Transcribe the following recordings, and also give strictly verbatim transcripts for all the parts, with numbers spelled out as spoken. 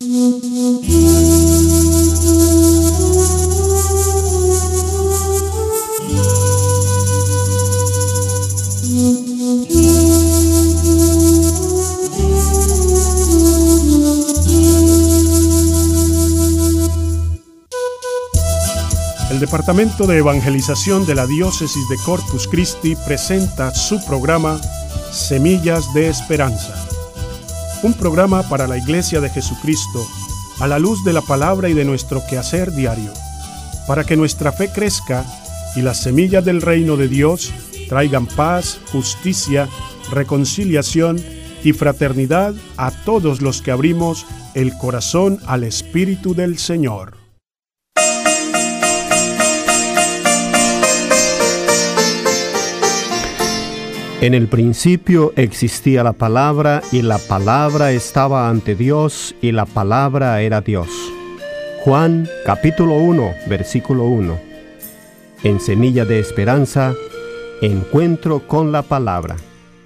El Departamento de Evangelización de la Diócesis de Corpus Christi presenta su programa Semillas de Esperanza, un programa para la Iglesia de Jesucristo a la luz de la palabra y de nuestro quehacer diario, para que nuestra fe crezca y las semillas del reino de Dios traigan paz, justicia, reconciliación y fraternidad a todos los que abrimos el corazón al Espíritu del Señor. En el principio existía la palabra, y la palabra estaba ante Dios, y la palabra era Dios. Juan capítulo uno, versículo uno. En Semilla de Esperanza, encuentro con la palabra.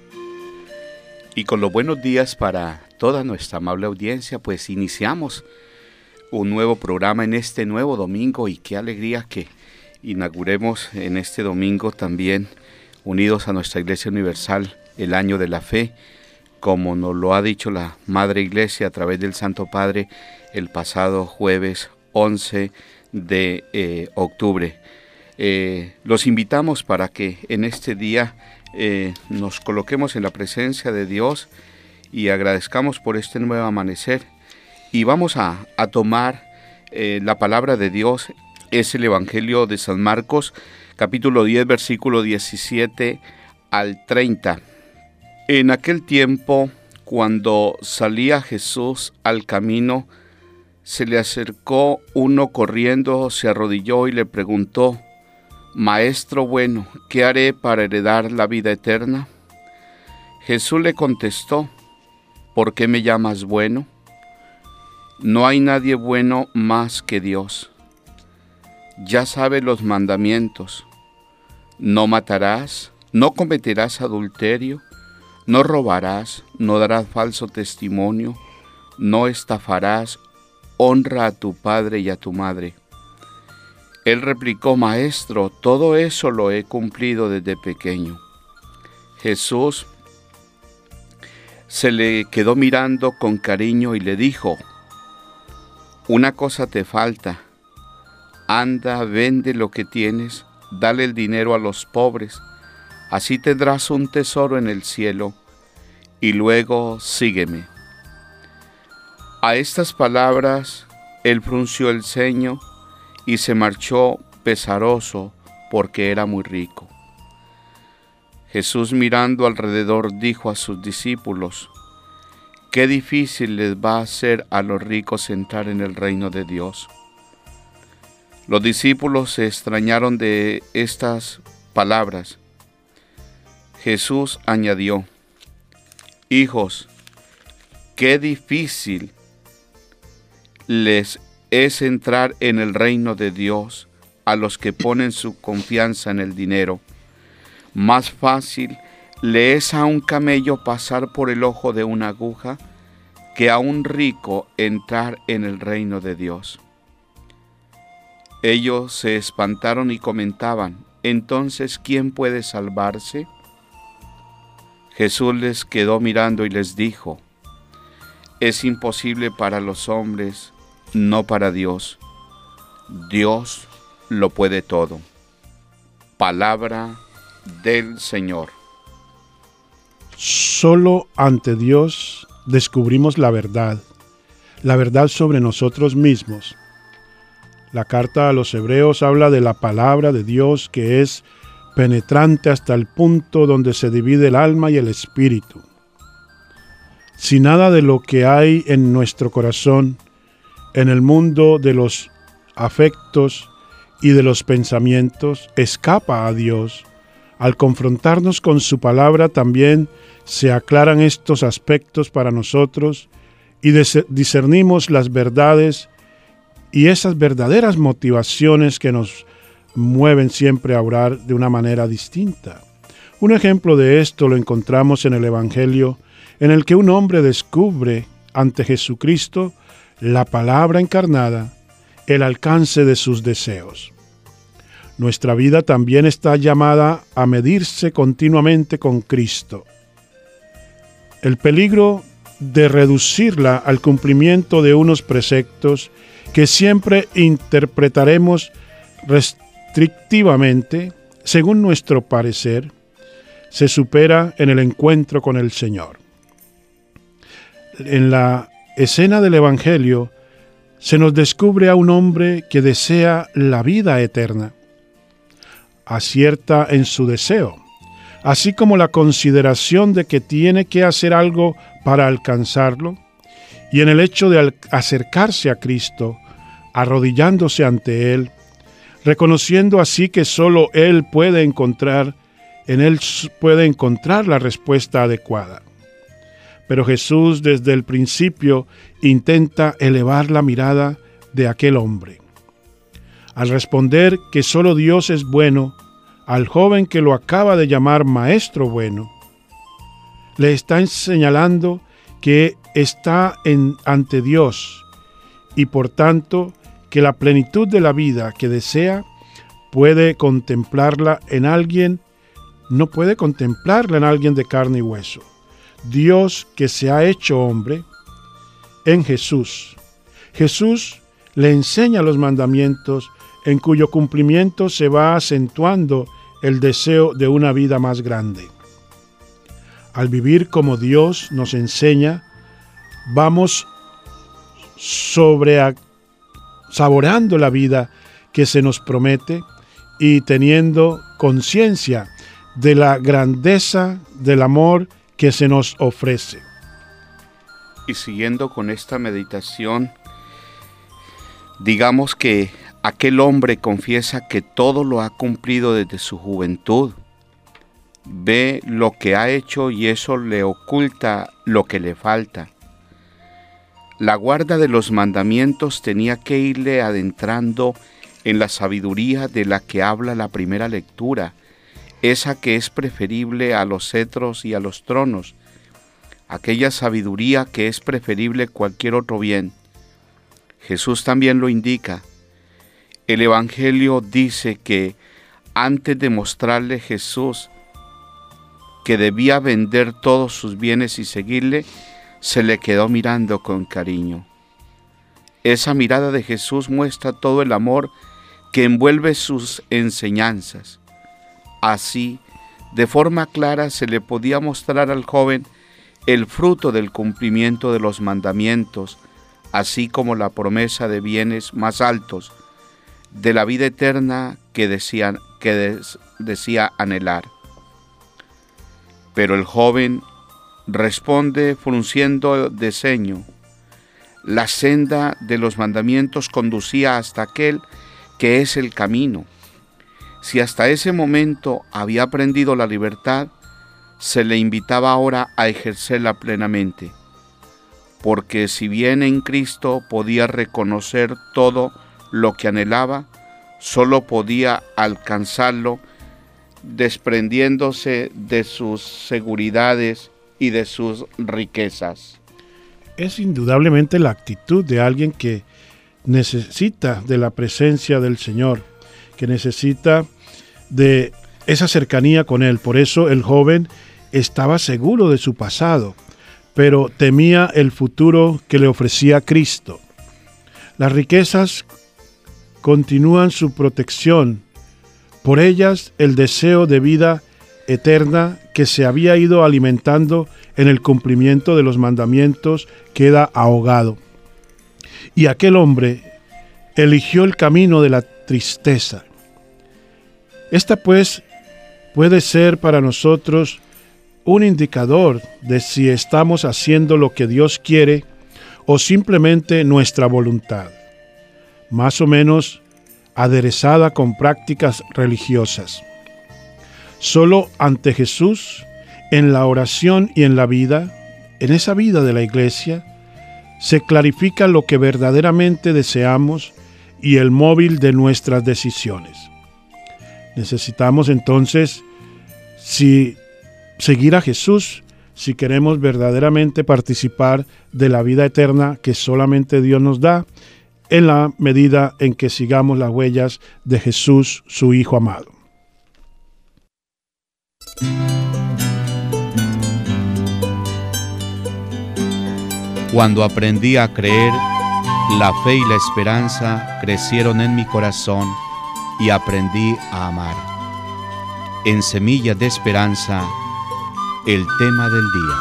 Y con los buenos días para toda nuestra amable audiencia, pues iniciamos un nuevo programa en este nuevo domingo, y qué alegría que inauguremos en este domingo también, unidos a nuestra Iglesia Universal, el año de la fe, como nos lo ha dicho la Madre Iglesia a través del Santo Padre el pasado jueves once de eh, octubre. Eh, los invitamos para que en este día eh, nos coloquemos en la presencia de Dios y agradezcamos por este nuevo amanecer. Y vamos a, a tomar eh, la palabra de Dios, es el Evangelio de San Marcos, capítulo diez, versículo diecisiete al treinta. En aquel tiempo, cuando salía Jesús al camino, se le acercó uno corriendo, se arrodilló y le preguntó: Maestro bueno, ¿qué haré para heredar la vida eterna? Jesús le contestó: ¿por qué me llamas bueno? No hay nadie bueno más que Dios. Ya sabes los mandamientos: no matarás, no cometerás adulterio, no robarás, no darás falso testimonio, no estafarás, honra a tu padre y a tu madre. Él replicó: Maestro, todo eso lo he cumplido desde pequeño. Jesús se le quedó mirando con cariño y le dijo: una cosa te falta. Anda, vende lo que tienes, dale el dinero a los pobres, así tendrás un tesoro en el cielo, y luego sígueme. A estas palabras, él frunció el ceño y se marchó pesaroso porque era muy rico. Jesús, mirando alrededor, dijo a sus discípulos: qué difícil les va a ser a los ricos entrar en el reino de Dios. Los discípulos se extrañaron de estas palabras. Jesús añadió: hijos, qué difícil les es entrar en el reino de Dios a los que ponen su confianza en el dinero. Más fácil le es a un camello pasar por el ojo de una aguja que a un rico entrar en el reino de Dios. Ellos se espantaron y comentaban: ¿entonces quién puede salvarse? Jesús les quedó mirando y les dijo: es imposible para los hombres, no para Dios. Dios lo puede todo. Palabra del Señor. Solo ante Dios descubrimos la verdad, la verdad sobre nosotros mismos. La carta a los Hebreos habla de la palabra de Dios que es penetrante hasta el punto donde se divide el alma y el espíritu. Si nada de lo que hay en nuestro corazón, en el mundo de los afectos y de los pensamientos, escapa a Dios, al confrontarnos con su palabra también se aclaran estos aspectos para nosotros y discernimos las verdades y esas verdaderas motivaciones que nos mueven siempre a orar de una manera distinta. Un ejemplo de esto lo encontramos en el Evangelio, en el que un hombre descubre ante Jesucristo la palabra encarnada, el alcance de sus deseos. Nuestra vida también está llamada a medirse continuamente con Cristo. El peligro de reducirla al cumplimiento de unos preceptos que siempre interpretaremos restrictivamente, según nuestro parecer, se supera en el encuentro con el Señor. En la escena del Evangelio se nos descubre a un hombre que desea la vida eterna. Acierta en su deseo, así como la consideración de que tiene que hacer algo para alcanzarlo, y en el hecho de acercarse a Cristo, arrodillándose ante Él, reconociendo así que solo Él puede encontrar, en Él puede encontrar la respuesta adecuada. Pero Jesús desde el principio intenta elevar la mirada de aquel hombre. Al responder que solo Dios es bueno, al joven que lo acaba de llamar maestro bueno, le está señalando que está en, ante Dios y por tanto que la plenitud de la vida que desea puede contemplarla en alguien, no puede contemplarla en alguien de carne y hueso. Dios que se ha hecho hombre en Jesús. Jesús le enseña los mandamientos en cuyo cumplimiento se va acentuando el deseo de una vida más grande. Al vivir como Dios nos enseña, vamos sobre saboreando la vida que se nos promete y teniendo conciencia de la grandeza del amor que se nos ofrece. Y siguiendo con esta meditación, digamos que aquel hombre confiesa que todo lo ha cumplido desde su juventud. Ve lo que ha hecho y eso le oculta lo que le falta. La guarda de los mandamientos tenía que irle adentrando en la sabiduría de la que habla la primera lectura, esa que es preferible a los cetros y a los tronos, aquella sabiduría que es preferible a cualquier otro bien. Jesús también lo indica. El Evangelio dice que antes de mostrarle Jesús que debía vender todos sus bienes y seguirle, se le quedó mirando con cariño. Esa mirada de Jesús muestra todo el amor que envuelve sus enseñanzas. Así, de forma clara se le podía mostrar al joven el fruto del cumplimiento de los mandamientos, así como la promesa de bienes más altos, de la vida eterna que, decían, que des, decía anhelar. Pero el joven responde frunciendo de ceño. La senda de los mandamientos conducía hasta aquel que es el camino. Si hasta ese momento había aprendido la libertad, se le invitaba ahora a ejercerla plenamente, porque si bien en Cristo podía reconocer todo lo que anhelaba, solo podía alcanzarlo desprendiéndose de sus seguridades y de sus riquezas. Es indudablemente la actitud de alguien que necesita de la presencia del Señor, que necesita de esa cercanía con Él. Por eso el joven estaba seguro de su pasado, pero temía el futuro que le ofrecía Cristo. Las riquezas continúan su protección, por ellas el deseo de vida eterna que se había ido alimentando en el cumplimiento de los mandamientos queda ahogado. Y aquel hombre eligió el camino de la tristeza. Esta pues puede ser para nosotros un indicador de si estamos haciendo lo que Dios quiere o simplemente nuestra voluntad, más o menos aderezada con prácticas religiosas. Solo ante Jesús, en la oración y en la vida, en esa vida de la iglesia, se clarifica lo que verdaderamente deseamos y el móvil de nuestras decisiones. Necesitamos entonces, si seguir a Jesús, si queremos verdaderamente participar de la vida eterna que solamente Dios nos da, en la medida en que sigamos las huellas de Jesús, su Hijo amado. Cuando aprendí a creer, la fe y la esperanza crecieron en mi corazón y aprendí a amar. En Semillas de Esperanza, el tema del día.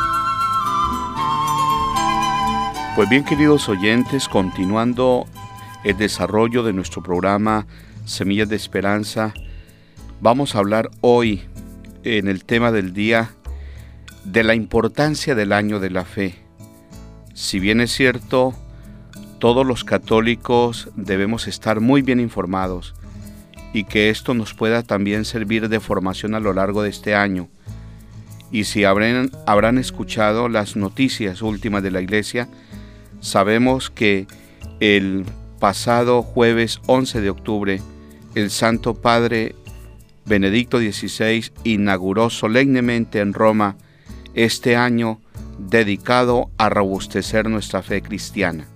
Pues bien, queridos oyentes, continuando el desarrollo de nuestro programa Semillas de Esperanza, vamos a hablar hoy en el tema del día de la importancia del año de la fe. Si bien es cierto, todos los católicos debemos estar muy bien informados y que esto nos pueda también servir de formación a lo largo de este año. Y si habrán, habrán escuchado las noticias últimas de la Iglesia, sabemos que el pasado jueves once de octubre, el Santo Padre Benedicto dieciséis inauguró solemnemente en Roma este año dedicado a robustecer nuestra fe cristiana.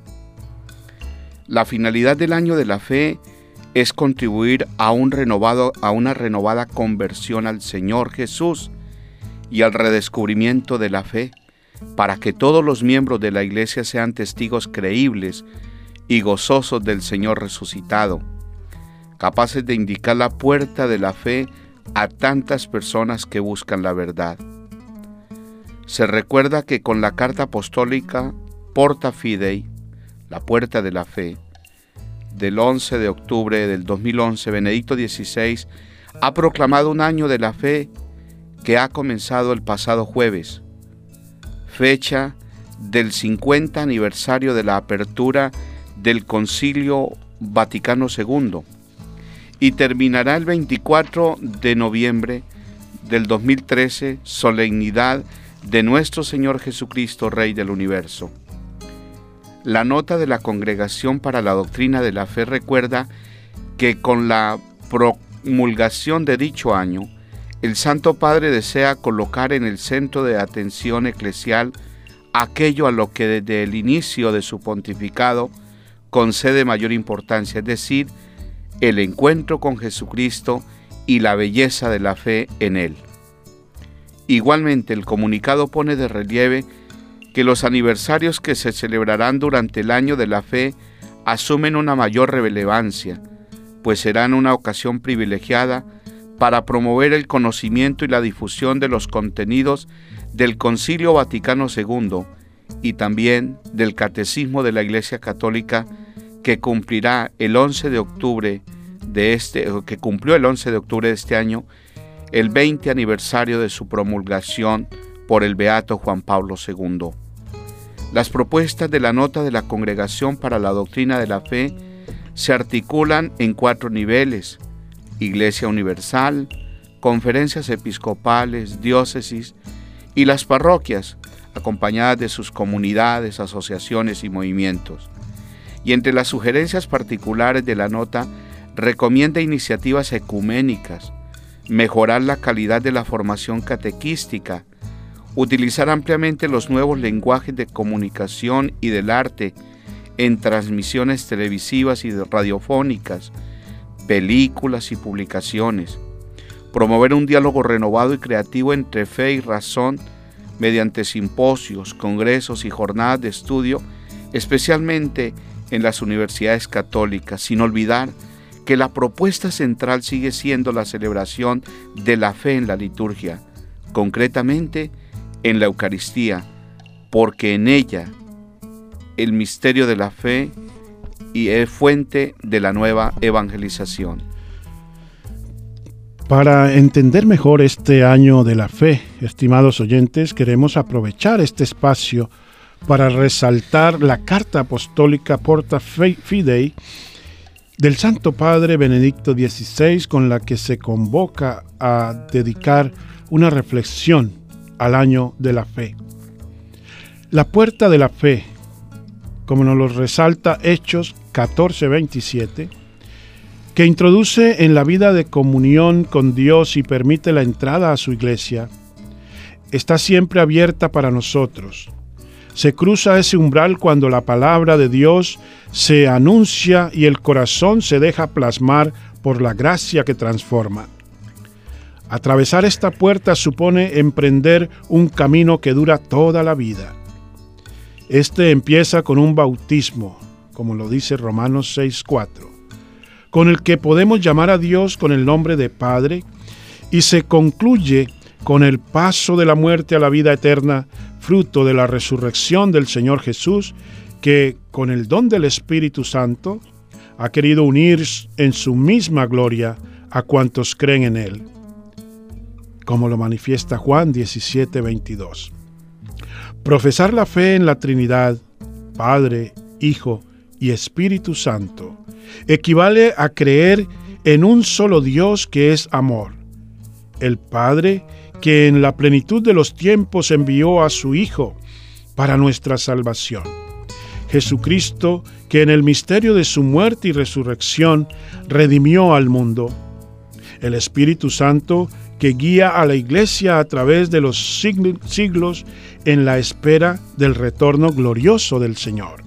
La finalidad del año de la fe es contribuir a, un renovado, a una renovada conversión al Señor Jesús y al redescubrimiento de la fe, para que todos los miembros de la Iglesia sean testigos creíbles y gozosos del Señor resucitado, capaces de indicar la puerta de la fe a tantas personas que buscan la verdad. Se recuerda que con la carta apostólica Porta Fidei, la puerta de la fe, del once de octubre del dos mil once, Benedicto dieciséis ha proclamado un año de la fe que ha comenzado el pasado jueves, fecha del cincuenta aniversario de la apertura del Concilio Vaticano segundo, y terminará el veinticuatro de noviembre del dos mil trece, solemnidad de nuestro Señor Jesucristo, Rey del Universo. La nota de la Congregación para la Doctrina de la Fe recuerda que con la promulgación de dicho año, el Santo Padre desea colocar en el centro de atención eclesial aquello a lo que desde el inicio de su pontificado concede mayor importancia, es decir, el encuentro con Jesucristo y la belleza de la fe en Él. Igualmente, el comunicado pone de relieve que los aniversarios que se celebrarán durante el año de la fe asumen una mayor relevancia, pues serán una ocasión privilegiada para promover el conocimiento y la difusión de los contenidos del Concilio Vaticano segundo y también del Catecismo de la Iglesia Católica, que cumplirá el once de octubre de este, que cumplió el once de octubre de este año, el veinte aniversario de su promulgación por el Beato Juan Pablo segundo. Las propuestas de la nota de la Congregación para la Doctrina de la Fe se articulan en cuatro niveles: Iglesia Universal, conferencias episcopales, diócesis y las parroquias, acompañadas de sus comunidades, asociaciones y movimientos. Y entre las sugerencias particulares de la nota, recomienda iniciativas ecuménicas, mejorar la calidad de la formación catequística, utilizar ampliamente los nuevos lenguajes de comunicación y del arte en transmisiones televisivas y radiofónicas, películas y publicaciones, promover un diálogo renovado y creativo entre fe y razón mediante simposios, congresos y jornadas de estudio, especialmente en las universidades católicas, sin olvidar que la propuesta central sigue siendo la celebración de la fe en la liturgia, concretamente en la Eucaristía, porque en ella el misterio de la fe y es fuente de la nueva evangelización. Para entender mejor este año de la fe, estimados oyentes, queremos aprovechar este espacio para resaltar la carta apostólica Porta Fidei del Santo Padre Benedicto dieciséis, con la que se convoca a dedicar una reflexión al año de la fe. La puerta de la fe, como nos lo resalta Hechos catorce veintisiete, que introduce en la vida de comunión con Dios y permite la entrada a su iglesia, está siempre abierta para nosotros. Se cruza ese umbral cuando la palabra de Dios se anuncia y el corazón se deja plasmar por la gracia que transforma. Atravesar esta puerta supone emprender un camino que dura toda la vida. Este empieza con un bautismo, como lo dice Romanos seis cuatro, con el que podemos llamar a Dios con el nombre de Padre, y se concluye con el paso de la muerte a la vida eterna, fruto de la resurrección del Señor Jesús, que con el don del Espíritu Santo ha querido unir en su misma gloria a cuantos creen en Él, como lo manifiesta Juan diecisiete veintidós. Profesar la fe en la Trinidad, Padre, Hijo y Espíritu Santo, equivale a creer en un solo Dios que es amor, el Padre que en la plenitud de los tiempos envió a su Hijo para nuestra salvación, Jesucristo que en el misterio de su muerte y resurrección redimió al mundo, el Espíritu Santo que guía a la Iglesia a través de los siglos en la espera del retorno glorioso del Señor.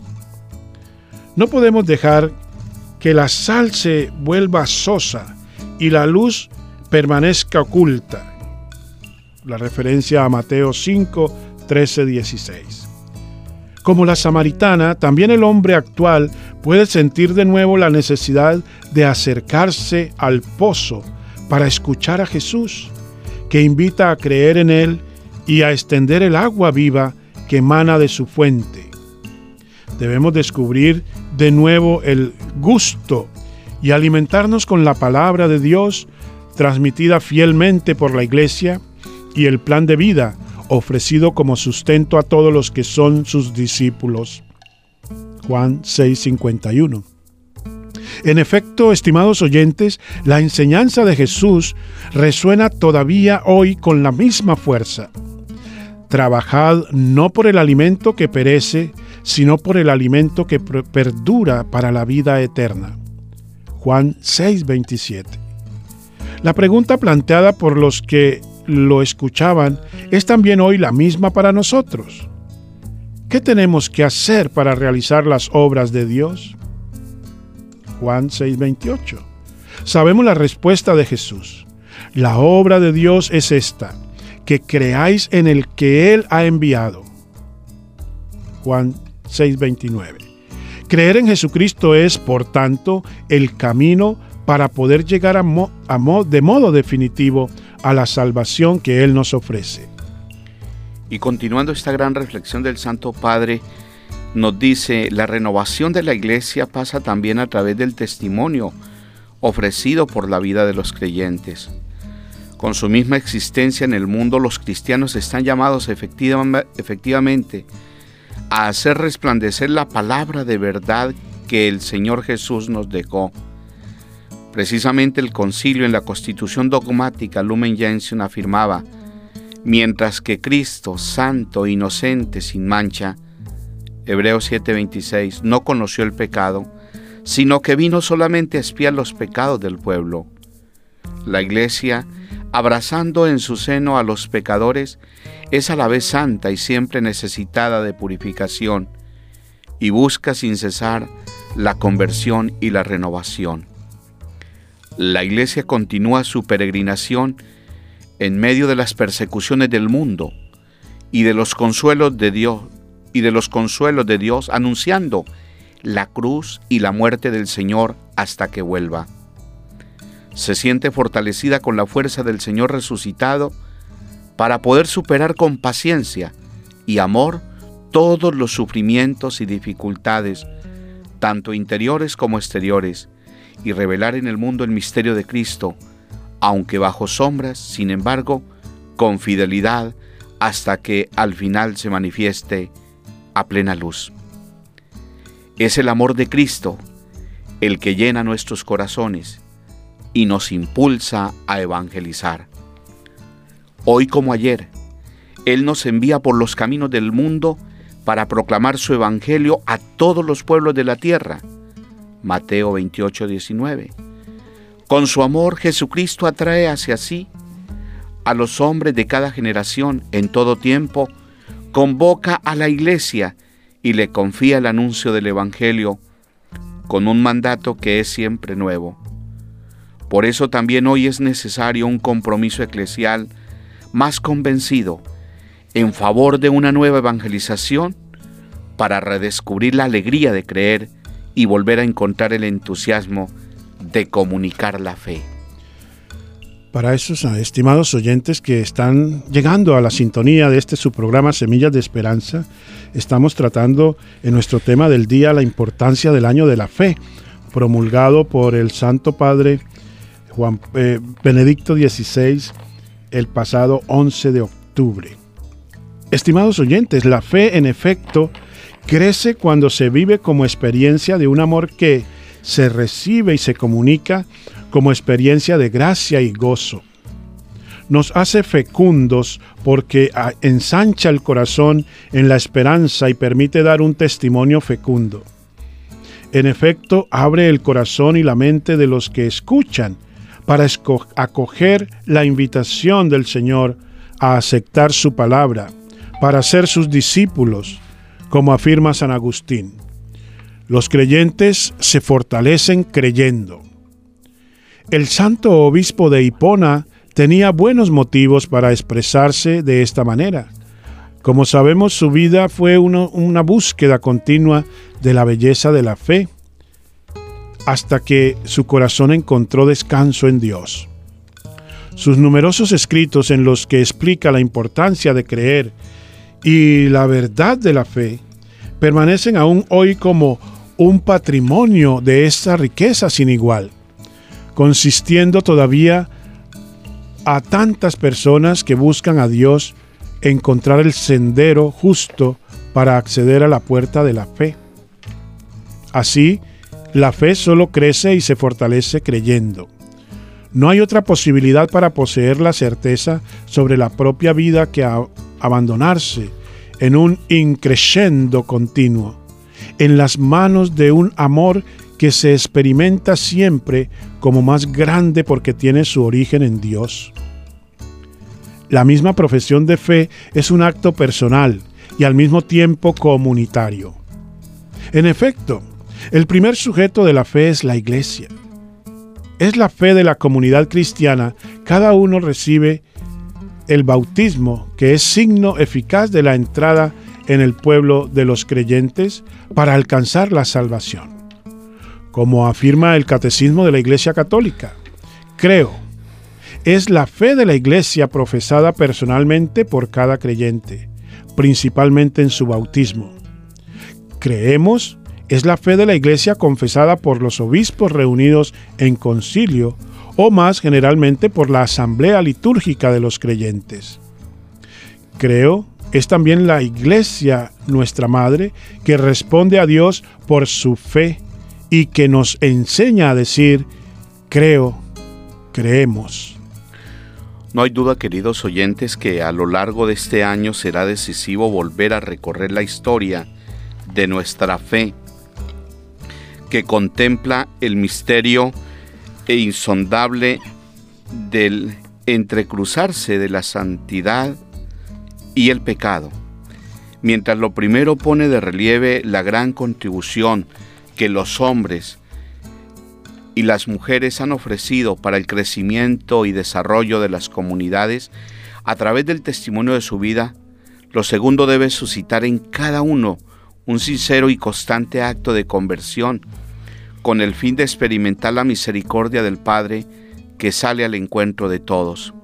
No podemos dejar que la sal se vuelva sosa y la luz permanezca oculta. La referencia a Mateo cinco, trece, dieciséis. Como la samaritana, también el hombre actual puede sentir de nuevo la necesidad de acercarse al pozo para escuchar a Jesús, que invita a creer en Él y a extender el agua viva que emana de su fuente. Debemos descubrir de nuevo el gusto y alimentarnos con la palabra de Dios transmitida fielmente por la Iglesia y el plan de vida ofrecido como sustento a todos los que son sus discípulos. Juan seis cincuenta y uno. En efecto, estimados oyentes, la enseñanza de Jesús resuena todavía hoy con la misma fuerza. Trabajad no por el alimento que perece, sino por el alimento que perdura para la vida eterna. Juan seis veintisiete. La pregunta planteada por los que lo escuchaban es también hoy la misma para nosotros. ¿Qué tenemos que hacer para realizar las obras de Dios? Juan seis veintiocho. Sabemos la respuesta de Jesús. La obra de Dios es esta, que creáis en el que Él ha enviado. Juan seis veintinueve. Creer en Jesucristo es, por tanto, el camino para poder llegar a mo- a mo- de modo definitivo a la salvación que Él nos ofrece. Y continuando esta gran reflexión del Santo Padre, nos dice, la renovación de la Iglesia pasa también a través del testimonio ofrecido por la vida de los creyentes. Con su misma existencia en el mundo, los cristianos están llamados efectiva- efectivamente a hacer resplandecer la palabra de verdad que el Señor Jesús nos dejó. Precisamente el concilio en la Constitución dogmática Lumen Gentium afirmaba: mientras que Cristo, santo, inocente, sin mancha, Hebreos siete veintiséis, no conoció el pecado, sino que vino solamente a expiar los pecados del pueblo. La Iglesia, abrazando en su seno a los pecadores, es a la vez santa y siempre necesitada de purificación, y busca sin cesar la conversión y la renovación. La Iglesia continúa su peregrinación en medio de las persecuciones del mundo y de los consuelos de Dios, y de los consuelos de Dios, anunciando la cruz y la muerte del Señor hasta que vuelva. Se siente fortalecida con la fuerza del Señor resucitado para poder superar con paciencia y amor todos los sufrimientos y dificultades, tanto interiores como exteriores, y revelar en el mundo el misterio de Cristo, aunque bajo sombras, sin embargo, con fidelidad, hasta que al final se manifieste a plena luz. Es el amor de Cristo el que llena nuestros corazones y nos impulsa a evangelizar. Hoy como ayer, Él nos envía por los caminos del mundo para proclamar su evangelio a todos los pueblos de la tierra. Mateo veintiocho diecinueve. Con su amor, Jesucristo atrae hacia sí a los hombres de cada generación en todo tiempo, convoca a la Iglesia y le confía el anuncio del Evangelio con un mandato que es siempre nuevo. Por eso también hoy es necesario un compromiso eclesial más convencido en favor de una nueva evangelización para redescubrir la alegría de creer y volver a encontrar el entusiasmo de comunicar la fe. Para esos estimados oyentes que están llegando a la sintonía de este su programa Semillas de Esperanza, estamos tratando en nuestro tema del día la importancia del año de la fe, promulgado por el Santo Padre Juan eh, Benedicto dieciséis el pasado once de octubre. Estimados oyentes, la fe en efecto crece cuando se vive como experiencia de un amor que se recibe y se comunica como experiencia de gracia y gozo. Nos hace fecundos porque ensancha el corazón en la esperanza y permite dar un testimonio fecundo. En efecto, abre el corazón y la mente de los que escuchan para acoger la invitación del Señor a aceptar su palabra, para ser sus discípulos, como afirma San Agustín. Los creyentes se fortalecen creyendo. El santo obispo de Hipona tenía buenos motivos para expresarse de esta manera. Como sabemos, su vida fue uno, una búsqueda continua de la belleza de la fe, hasta que su corazón encontró descanso en Dios. Sus numerosos escritos en los que explica la importancia de creer y la verdad de la fe permanecen aún hoy como un patrimonio de esta riqueza sin igual, consistiendo todavía a tantas personas que buscan a Dios encontrar el sendero justo para acceder a la puerta de la fe. Así, la fe solo crece y se fortalece creyendo. No hay otra posibilidad para poseer la certeza sobre la propia vida que a abandonarse en un increscendo continuo, en las manos de un amor que se experimenta siempre como más grande porque tiene su origen en Dios. La misma profesión de fe es un acto personal y al mismo tiempo comunitario. En efecto, el primer sujeto de la fe es la Iglesia. Es la fe de la comunidad cristiana. Cada uno recibe el bautismo, que es signo eficaz de la entrada en el pueblo de los creyentes para alcanzar la salvación. Como afirma el Catecismo de la Iglesia Católica, creo, es la fe de la Iglesia profesada personalmente por cada creyente, principalmente en su bautismo. Creemos, es la fe de la Iglesia confesada por los obispos reunidos en concilio o más generalmente por la asamblea litúrgica de los creyentes. Creo, es también la Iglesia, nuestra Madre, que responde a Dios por su fe y que nos enseña a decir, creo, creemos. No hay duda, queridos oyentes, que a lo largo de este año será decisivo volver a recorrer la historia de nuestra fe, que contempla el misterio e insondable del entrecruzarse de la santidad y el pecado, mientras lo primero pone de relieve la gran contribución que los hombres y las mujeres han ofrecido para el crecimiento y desarrollo de las comunidades a través del testimonio de su vida. Lo segundo debe suscitar en cada uno un sincero y constante acto de conversión, con el fin de experimentar la misericordia del Padre que sale al encuentro de todos.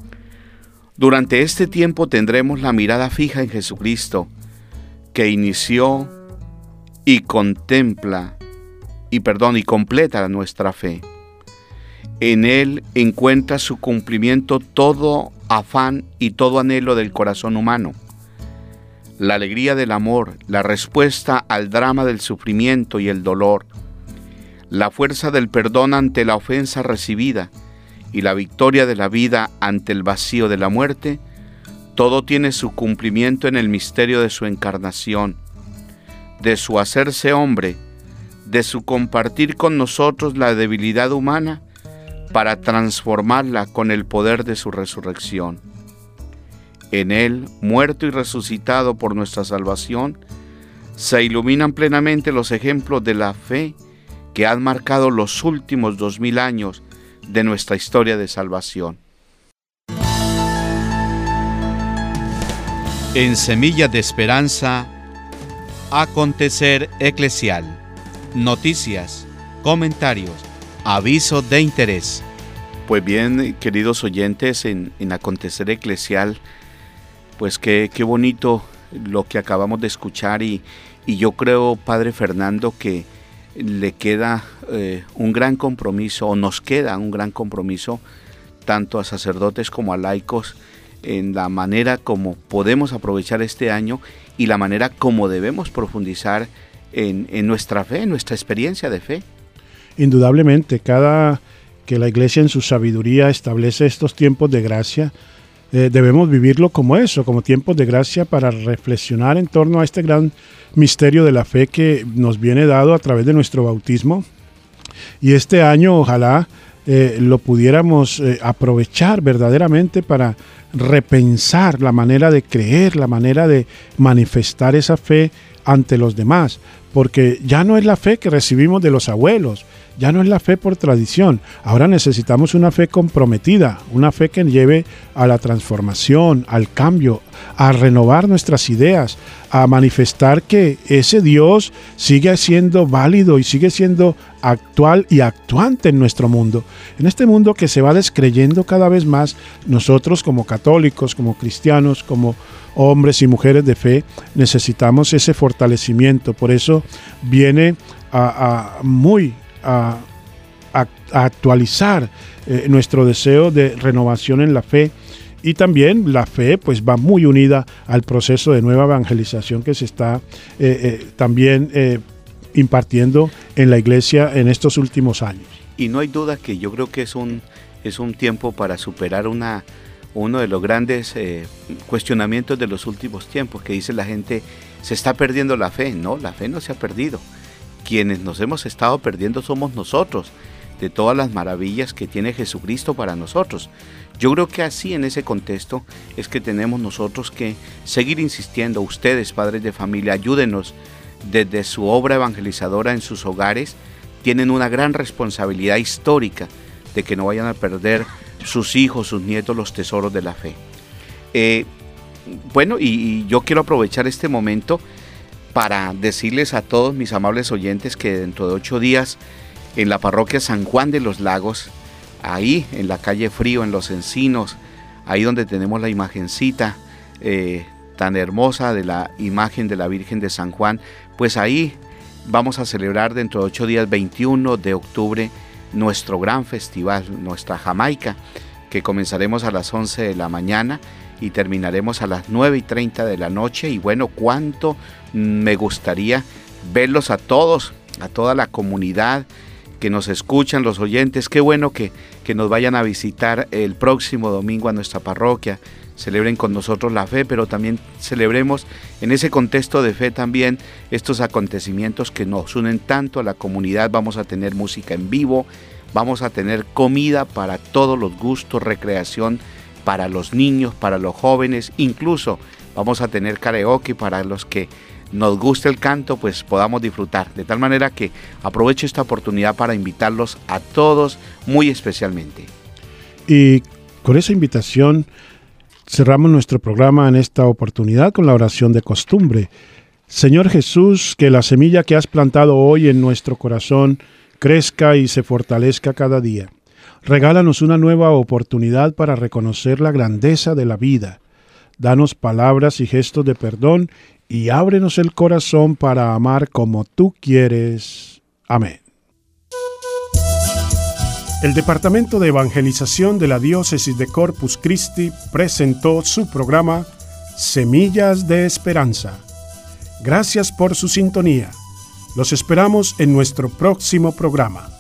Durante este tiempo tendremos la mirada fija en Jesucristo, que inició y contempla y perdón y completa nuestra fe. En Él encuentra su cumplimiento todo afán y todo anhelo del corazón humano. La alegría del amor, la respuesta al drama del sufrimiento y el dolor, la fuerza del perdón ante la ofensa recibida y la victoria de la vida ante el vacío de la muerte, todo tiene su cumplimiento en el misterio de su encarnación, de su hacerse hombre, de su compartir con nosotros la debilidad humana, para transformarla con el poder de su resurrección. En Él, muerto y resucitado por nuestra salvación, se iluminan plenamente los ejemplos de la fe que han marcado los últimos dos mil años de nuestra historia de salvación. En Semillas de Esperanza, acontecer eclesial, noticias, comentarios, avisos de interés. Pues bien, queridos oyentes, en, en acontecer eclesial, pues qué, qué bonito lo que acabamos de escuchar y, y yo creo, Padre Fernando, que le queda eh, un gran compromiso, o nos queda un gran compromiso, tanto a sacerdotes como a laicos, en la manera como podemos aprovechar este año y la manera como debemos profundizar en, en nuestra fe, en nuestra experiencia de fe. Indudablemente, cada que la Iglesia en su sabiduría establece estos tiempos de gracia, eh, debemos vivirlo como eso, como tiempos de gracia para reflexionar en torno a este gran misterio de la fe que nos viene dado a través de nuestro bautismo. Y este año ojalá eh, lo pudiéramos eh, aprovechar verdaderamente para repensar la manera de creer, la manera de manifestar esa fe ante los demás, porque ya no es la fe que recibimos de los abuelos, ya no es la fe por tradición, ahora necesitamos una fe comprometida, una fe que lleve a la transformación, al cambio, a renovar nuestras ideas, a manifestar que ese Dios sigue siendo válido y sigue siendo actual y actuante en nuestro mundo. En este mundo que se va descreyendo cada vez más, nosotros como católicos, como cristianos, como hombres y mujeres de fe, necesitamos ese fortalecimiento. Por eso viene a, a muy a, a, a actualizar eh, nuestro deseo de renovación en la fe. Y también la fe pues va muy unida al proceso de nueva evangelización que se está eh, eh, también eh, impartiendo en la Iglesia en estos últimos años. Y no hay duda que yo creo que es un, es un tiempo para superar una, uno de los grandes eh, cuestionamientos de los últimos tiempos, que dice la gente, se está perdiendo la fe. No, la fe no se ha perdido. Quienes nos hemos estado perdiendo somos nosotros, de todas las maravillas que tiene Jesucristo para nosotros. Yo creo que así, en ese contexto, es que tenemos nosotros que seguir insistiendo. Ustedes, padres de familia, ayúdenos desde su obra evangelizadora en sus hogares. Tienen una gran responsabilidad histórica de que no vayan a perder sus hijos, sus nietos, los tesoros de la fe. Eh, bueno, y, y yo quiero aprovechar este momento para decirles a todos mis amables oyentes que dentro de ocho días en la parroquia San Juan de los Lagos, ahí en la calle Frío, en Los Encinos, ahí donde tenemos la imagencita eh, tan hermosa de la imagen de la Virgen de San Juan, pues ahí vamos a celebrar dentro de ocho días, veintiuno de octubre, nuestro gran festival, nuestra Jamaica, que comenzaremos a las once de la mañana y terminaremos a las nueve y treinta de la noche. Y bueno, cuánto me gustaría verlos a todos, a toda la comunidad que nos escuchan, los oyentes. Qué bueno que, que nos vayan a visitar el próximo domingo a nuestra parroquia, celebren con nosotros la fe, pero también celebremos en ese contexto de fe también estos acontecimientos que nos unen tanto a la comunidad. Vamos a tener música en vivo, vamos a tener comida para todos los gustos, recreación para los niños, para los jóvenes, incluso vamos a tener karaoke para los que nos gusta el canto, pues podamos disfrutar. De tal manera que aprovecho esta oportunidad para invitarlos a todos muy especialmente. Y con esa invitación cerramos nuestro programa en esta oportunidad con la oración de costumbre. Señor Jesús, que la semilla que has plantado hoy en nuestro corazón crezca y se fortalezca cada día. Regálanos una nueva oportunidad para reconocer la grandeza de la vida. Danos palabras y gestos de perdón y ábrenos el corazón para amar como tú quieres. Amén. El Departamento de Evangelización de la Diócesis de Corpus Christi presentó su programa Semillas de Esperanza. Gracias por su sintonía. Los esperamos en nuestro próximo programa.